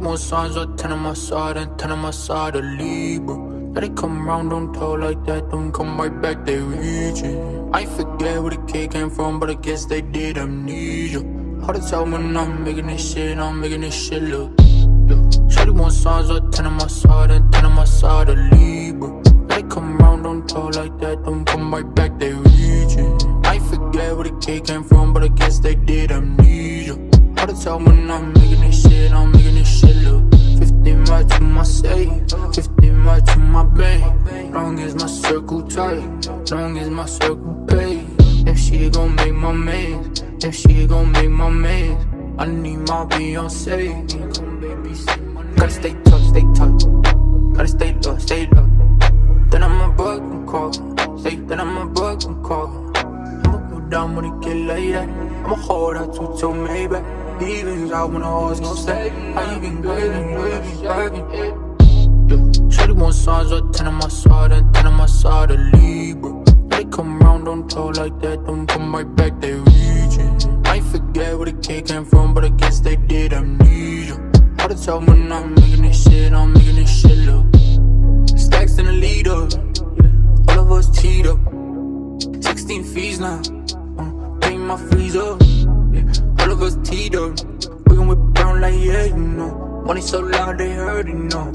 more signs, or 10 on my side and 10 on my side of Libra. Let it come round, don't talk like that, don't come right back, they reaching. I forget where the kid came from, but I guess they did amnesia. Hard to tell when I'm making this shit, I'm making this shit look. Shawty want signs, or 10 on my side and 10 on my side of Libra. Let it come round, don't talk like that, don't come right back, they reaching. I forget where the kid came from, but I guess they did amnesia. Hard to tell when I'm making this shit, I'm making this shit look. 15 right to my safe, 15 right to my bank. Long as my circle tight, long as my circle pay. If she gon' make my mans, if she gon' make my mans, I need my Beyonce. Gotta stay tough, gotta stay low. Then I'm a broken call, then I'm a broken call. I'ma go down when it get like that, I'ma hold out to maybe. Evenings out when the hoes gon' stay. How you been grading, Shawty want signs, or 10 on my side and 10 on my side of Libra. Let it come round, don't talk like that, don't come right back, they reaching. I forget where the kid came from, but I guess they did amnesia. Hard to tell when I'm making this shit, I'm making this shit look. Stacks in the leader, all of us teed up. 16 fees now, paying my fees up. All of us teed up, we gon' whip around like yeah, you know. Money so loud they heard it, know.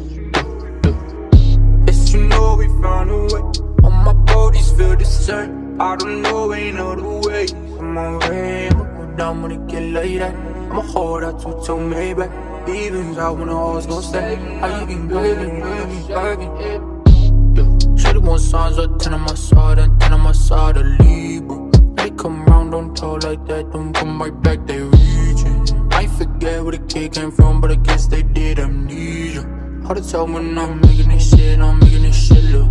Yes, you know we found a way. All my bodies feel the same. I don't know, ain't no other way. I'm on way, I'ma go down when it get like that. I'ma hold out to maybe. Evenings out when the hoes gon' stay. How you been grading, Shawty want signs, or 10 on my side and 10 on my side of Libra. Let it come round, don't talk like that, don't come right back, they reaching. I forget where the kid came from, but I guess they did amnesia. Hard to tell when I'm making this shit, I'm making this shit look.